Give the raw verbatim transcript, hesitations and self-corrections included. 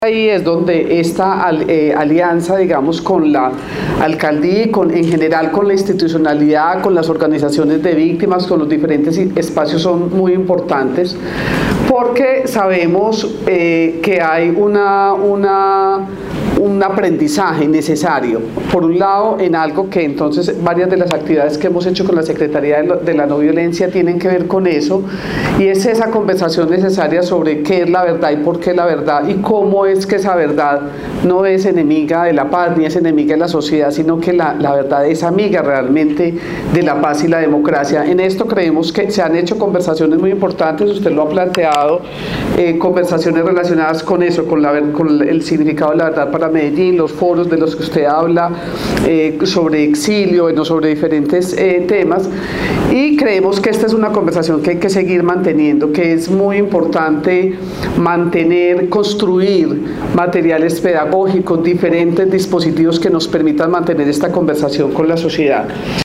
Ahí es donde esta eh, alianza, digamos, con la alcaldía y con, en general con la institucionalidad, con las organizaciones de víctimas, con los diferentes espacios son muy importantes, porque sabemos eh, que hay una, una, un aprendizaje necesario, por un lado, en algo que entonces varias de las actividades que hemos hecho con la Secretaría de la No Violencia tienen que ver con eso, y es esa conversación necesaria sobre qué es la verdad y por qué la verdad y cómo es que esa verdad no es enemiga de la paz ni es enemiga de la sociedad, sino que la, la verdad es amiga realmente de la paz y la democracia. En esto creemos que se han hecho conversaciones muy importantes, usted lo ha planteado, eh, conversaciones relacionadas con eso, con, la, con el significado de la verdad para Medellín, los foros de los que usted habla, eh, sobre exilio, bueno, sobre diferentes eh, temas, y creemos que esta es una conversación que hay que seguir manteniendo, que es muy importante mantener, construir materiales pedagógicos, diferentes dispositivos que nos permitan mantener esta conversación con la sociedad.